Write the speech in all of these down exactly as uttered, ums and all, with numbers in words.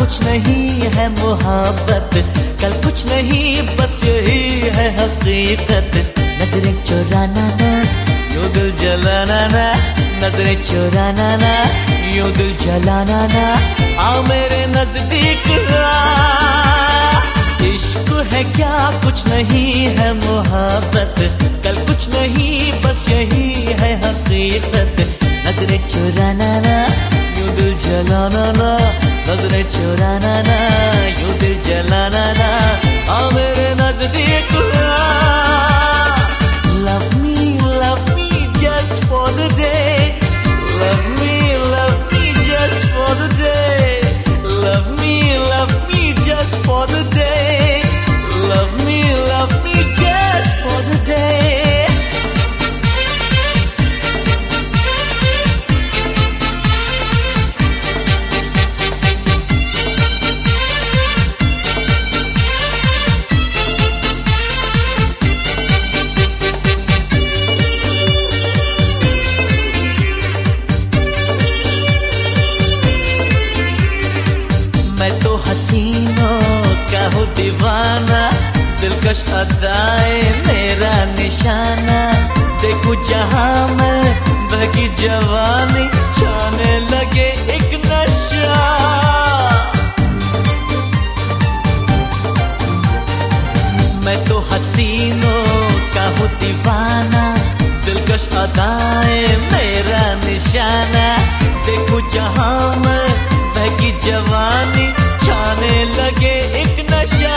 कुछ नहीं है मोहब्बत, कल कुछ नहीं बस यही है हकीकत। नजरें चुराना ना यूं दिल जलाना ना, नजरें चुराना ना यूं दिल जलाना ना, आओ मेरे नजदीक आ। इश्क है क्या कुछ नहीं है मोहब्बत, कल कुछ नहीं बस यही है हकीकत। नजरें चुराना ना यूं दिल जलाना ना, नजरें चुराना ना यूं दिल जलाना ना, आओ मेरे नजदीक आ। Love me, love me just for the day. Love me, love me just for the day. Love me, love me just for the day. Love me, love me just for the day. मैं तो हसीनों का हूँ दीवाना, दिलकश अदाएं मेरा निशाना। देखूं जहाँ मैं बहकी जवानी, छाने लगे एक नशा। मैं तो हसीनों का हूँ दीवाना, दिलकश अदाएं मेरा निशाना। देखूं जहाँ मैं बहकी जवानी, छाने लगे एक नशा।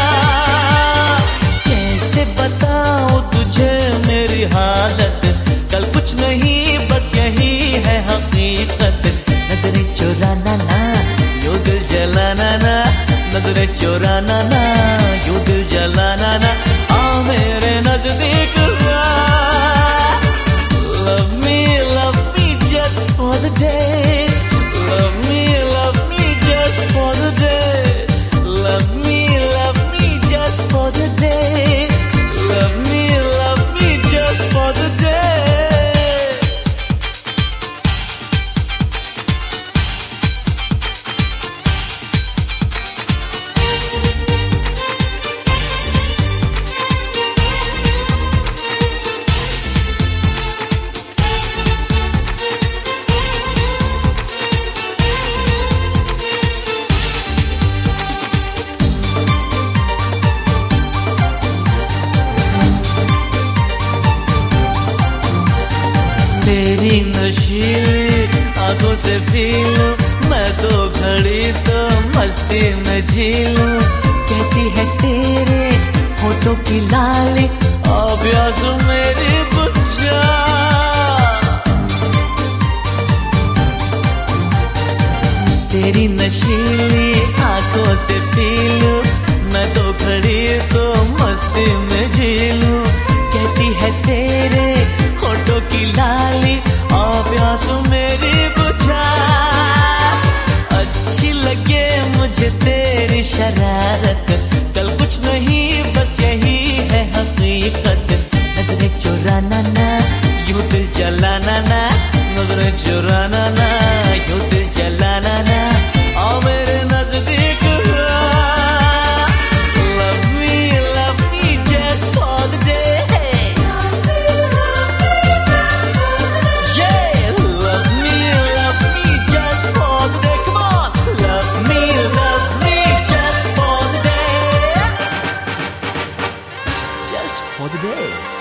कैसे बताऊं तुझे मेरी हालत, कल कुछ नहीं बस यही है हकीकत। नजरें चुराना ना यूं दिल जलाना ना, नजरें चुराना ना यूं दिल जलाना ना, आओ मेरे नजदीक आ। Love me, love me just for the day. Love me, love me just for the day. Love me, love me just for the day. Love me, love me just for the day. तेरी नशीली आंखों से P लूं मैं तो घड़ी तो मस्ती में जी लूं। कहती है तेरे होठों की लाली अभ्यासु मेरी बुझा। तेरी नशीली आंखों से पी लूं मैं तो घड़ी तो मस्ती में जी लूं। कहती है तेरे होठों की लाली अभ्यासु मेरी बुझा। अच्छी लगे मुझे तेरी शरारत, कल कुछ नहीं बस यही है हकीकत। नजरें चुराना ना यूं दिल जलाना ना, नजरें चुराना ना यूं दिल जलाना ना, आओ मेरे नजदीक आ। Love me, love me just for the day. Yeah, love me, love me just for the day. Come on, love me, love me just for the day. Just for the day.